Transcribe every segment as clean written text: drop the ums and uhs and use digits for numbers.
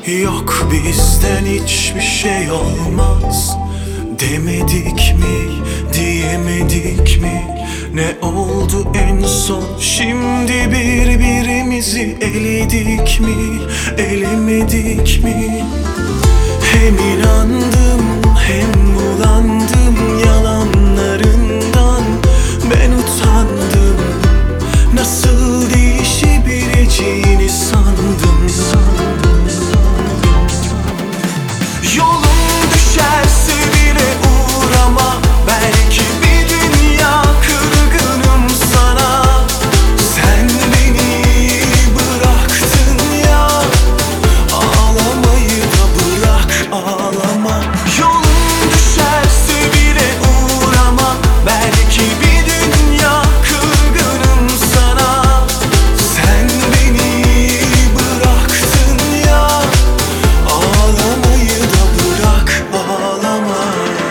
Yok bizden hiçbir şey olmaz demedik mi, diyemedik mi? Ne oldu en son, şimdi birbirimizi eledik mi, elemedik mi? Hem inandım hem bulandım yalanlarından. Ben utandım, nasıl değişebileceğini sandım. Yolum düşerse bile uğrama, belki bir dünya kırgınım sana. Sen beni bıraktın ya, ağlamayı da bırak, ağlama. Yolum düşerse bile uğrama, belki bir dünya kırgınım sana. Sen beni bıraktın ya, ağlamayı da bırak, ağlama.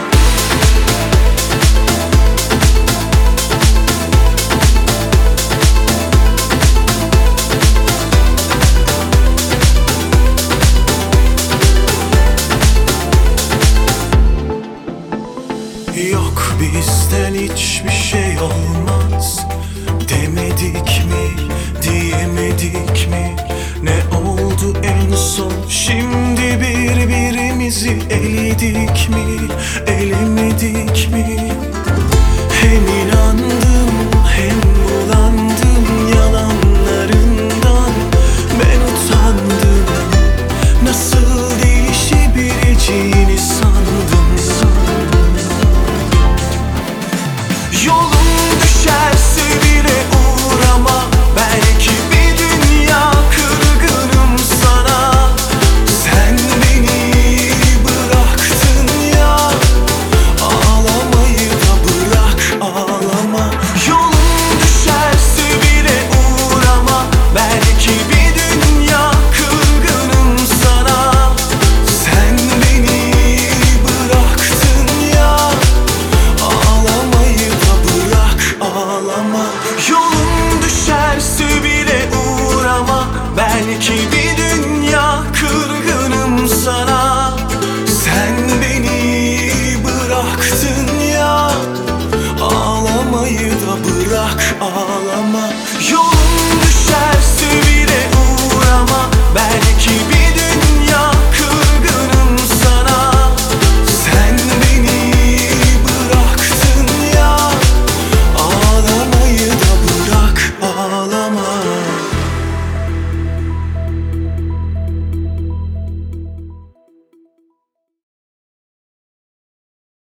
Yok bizden hiçbir şey olmaz demedik mi, diyemedik mi? Ne oldu en son, şimdi birbirimizi eledik mi, elemedik mi? Hem inandım hem bulandım yalanlarından. Ben utandım, nasıl değişebileceğini sandım. Yolum düşerse bile uğrama, belki bir dünya kırgınım sana. Sen beni bıraktın ya, ağlamayı da bırak, ağlama. Yolum düşerse bile uğrama, belki bir dünya kırgınım sana. Sen beni bıraktın ya, ağlamayı da bırak, ağlama. Yolum düşerse bile uğrama, belki bir dünya kırgınım sana. Sen beni bıraktın ya, ağlamayı da bırak, ağlama. Yolum